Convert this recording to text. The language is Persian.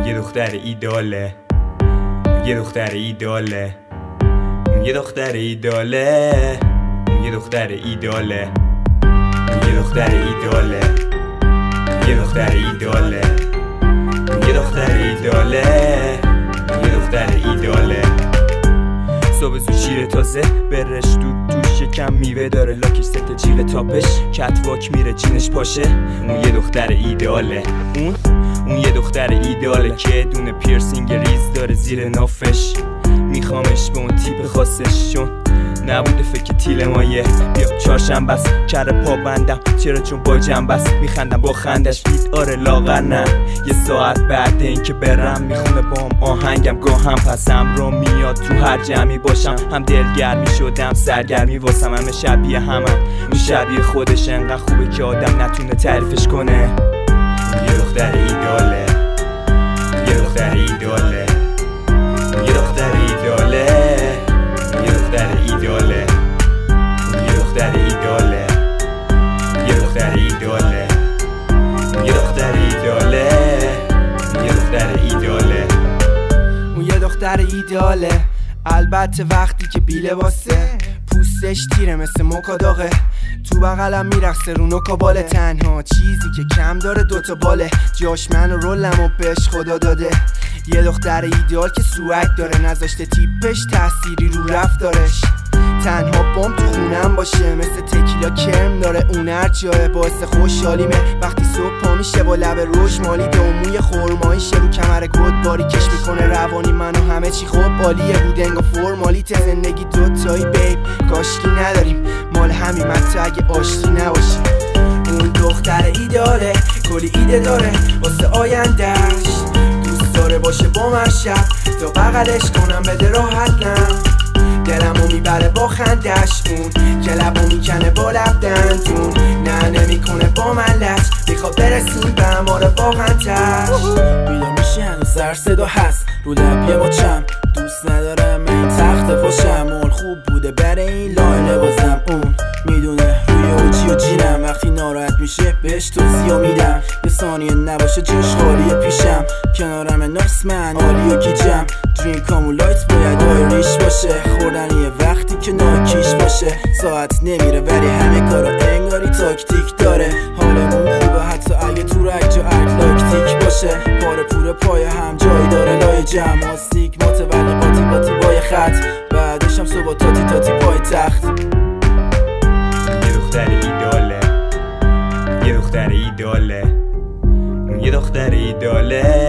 یه دختر ایداله، یه دختر ایداله، یه دختر ایداله، یه دختر ایداله، یه دختر ایداله، یه دختر ایداله، یه دختر ایداله، یه دختر ایداله. صبح زود شیر تازه برش تو شکم میوه داره، لاکش ست جیغ تاپش کتواک میره جینش پاشه. اون یه دختر ایداله، اون یه دختر ایداله که دونه پیرسینگ ریز داره زیر نافش. میخوامش به اون تیپ خاصش چون نبوده فکر تیل مایه. بیا چهارشنبه است کره پا بندم، چرا چون با جنبه است میخندم با خندش. دید آره لاغر نه، یه ساعت بعد این که برم میخونه بام آهنگم. گاهم پسم رو میاد تو هر جمعی باشم، هم دلگرمی شدم سرگرمی واسم. همه شبیه همه، اون شبیه خودش انقدر خوبه که آدم نتونه تعریفش کنه. یه دختر ایداله، یه دختر ایداله، یه دختر ایداله، یه دختر ایداله، یه دختر ایداله، یه دختر ایداله، یه دختر ایداله، یه دختر ایداله. اون یه دختر ایداله، البته وقتی که بی لباسه، پوستش تیره مثل مکاداغه، تو بغلم میرقصه رو نوکاباله. تنها چیزی که کم داره دوتا باله، جاش من و رولم و بهش خدا داده. یه دختر ایدال که سوگ داره، نذاشته تیپش تأثیری رو رفتارش. تنها بام تو خونم باشه، مثل تکیلا کرم داره اون هر جایه. باعث خوشحالیمه وقتی صبح پا میشه با لب روش مالیده و موی خرماییشه رو کمر گود باری کش میکنه. روانی منو همه چی خوب عالیه بود انگا فرمالیت زندگی دوتایی بیب. کاشکی نداریم مال همین مت اگه آشتی نباشی. اون دختر ایداله، کلی ایده داره واسه آیندهش. دوست داره باشه با من شب تا بغلش کنم بده راحت نم. دلمو میبره با خندش، اون که لبو میکنه با لب دندون. نه نمیکنه با من لج، میخواد برسون به اماره واقعا تش. بیدار میشه هنوز سر صدا هست رو لب یه مچم. دوست ندارم این تخت پاشم، اون خوب بوده بره این لایله بازم. اون میدونه روی اوجی و جینم، وقتی ناراحت میشه بهش توضیح میدم. یه ثانیه نباشه جاش خالیه پیشم، کنارم ناس من عالی و گیجم. درینکام و لایت باید آیریش باشه، خوردن یه وقتی که ناکیش باشه. ساعت نمیره ولی همه کارو انگاری تاکتیک داره. حالمون خوبه حتی اگه تو رگ جا لاکتیک باشه. پاره پوره پای هم جایی داره لای جمع، آستیگمات ولی قاطی قاطی بای خط. بعدشم صبح تاتی تاتی پای تخت. یه دختر ایداله، یه دختر ایداله، یه دختر ایداله،